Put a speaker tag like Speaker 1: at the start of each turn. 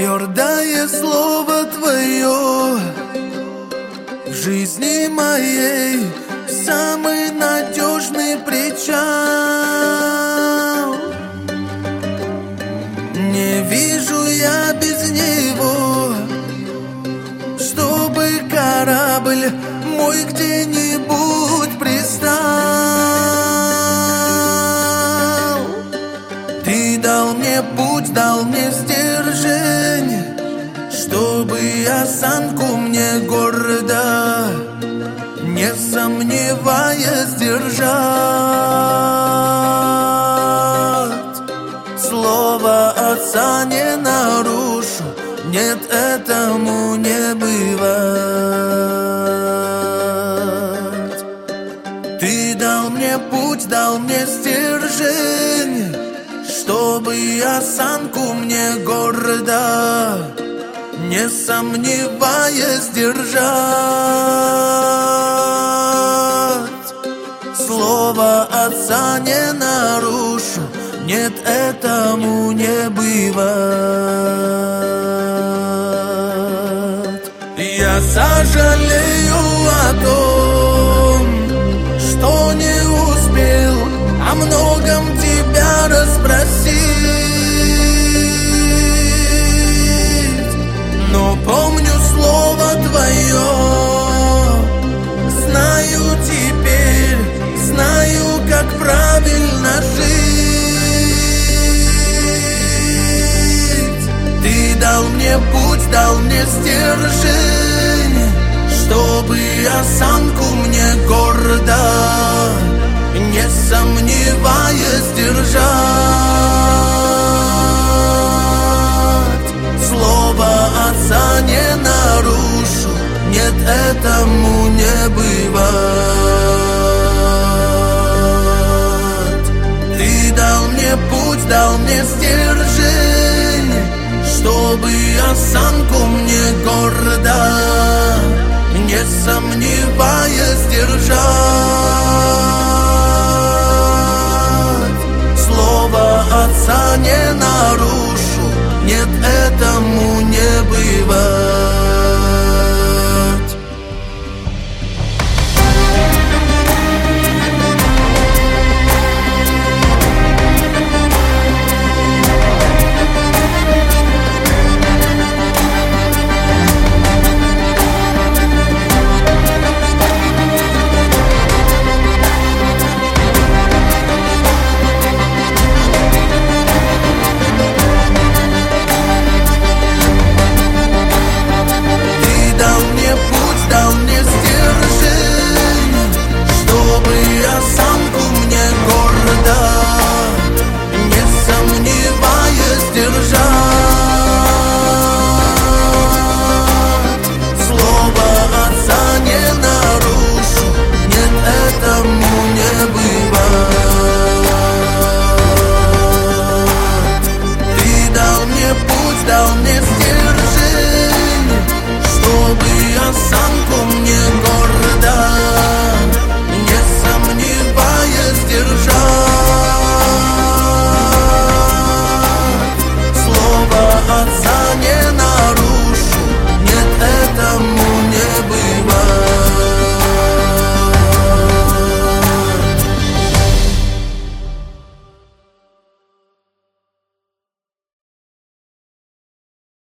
Speaker 1: Твердое слово Твое в жизни моей, самый надежный причал. Не вижу я без него, чтобы корабль мой где-нибудь пристал. Ты дал мне путь, дал мне стержень, чтобы осанку мне гордо, не сомневаясь, держать. Слово Отца не нарушу, нет, этому не бывать. Ты дал мне путь, дал мне стержень, чтобы осанку мне гордо, не сомневаясь, держать. Слово Отца не нарушу, нет, этому не бывать. Я сожалею о том, что не успел о многом тебя расспросить, но помню слово Твое, знаю теперь, знаю, как правильно жить. Ты дал мне путь, дал мне стержень, чтобы осанку мне гордо, не сомневаясь, держать. Слово Отца не нарушу, нет, этому не бывать. Ты дал мне путь, дал мне стержень, чтобы осанку мне гордо, не сомневаясь, держать. Слово Отца не нарушу, нет, этому не бывать. Дал мне стержень, чтобы я сам